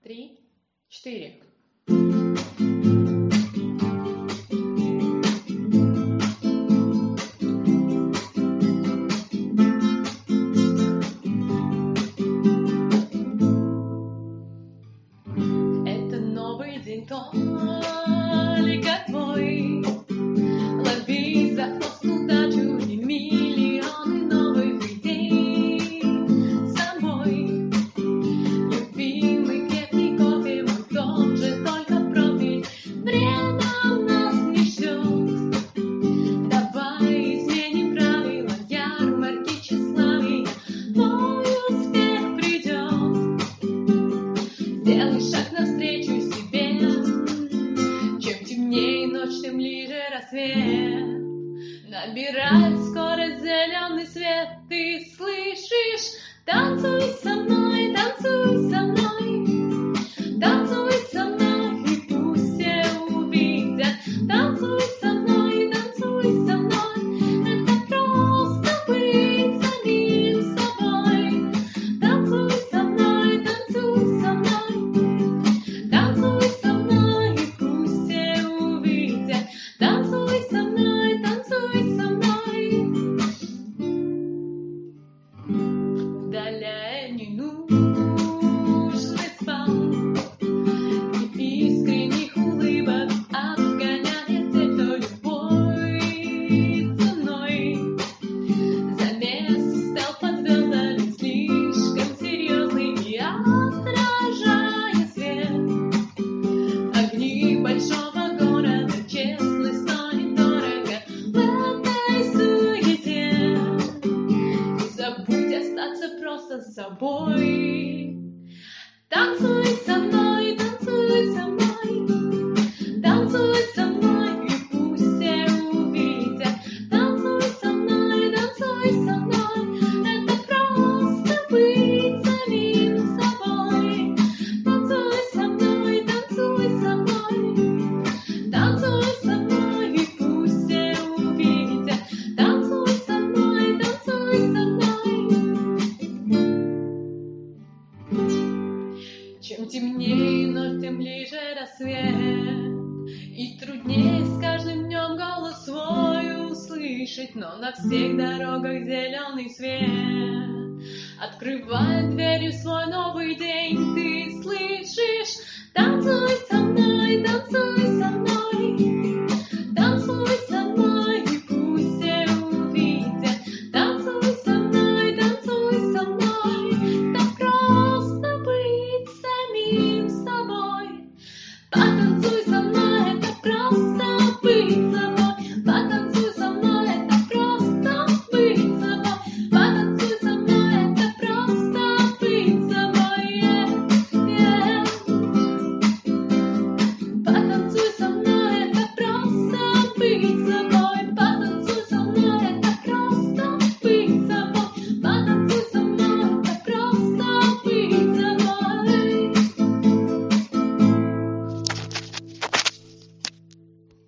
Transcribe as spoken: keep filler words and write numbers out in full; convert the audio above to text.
три, четыре. Это новый день только твой. Лови за хвост удачу и миллионы новых идей с собой. Любимый крепкий кофе, мой тоже только профиль. Время нас несет. Давай изменим правила ярмарки тщеславия. Твой успех придет. Сделай шаг навстречу себе. Чем темнее ночь, тем ближе рассвет. Набирает скорость зеленый свет. Ты слышишь? Танцуй со мной, танцуй со мной. Танцуй со мной, и пусть все увидят. Танцуй со мной, танцуй со мной. Это просто быть самим собой. Танцуй со мной, танцуй со мной. Танцуй со мной, и пусть все увидят. Танцуй со мной, танцуй со мной. Удаляя ненужный спам и искренних улыбок, обгоняя тех, кто любой ценой замес стал под звездами слишком серьезный и отражая свет. Огни большого города, честность стоит дорого в этой суете. Не забудь остаться просто собой. Танцуй со мной, танцуй со мной. Танцуй со мной, и пусть все увидят. Танцуй со мной, танцуй со мной. Это просто быть самим собой. Танцуй со мной, танцуй со мной. Танцуй со мной, и пусть все увидят. Танцуй со мной, танцуй со мной. Чем темнее ночь, тем ближе рассвет. И труднее с каждым днем голос свой услышать, но на всех дорогах зеленый свет открывает дверью свой новый день.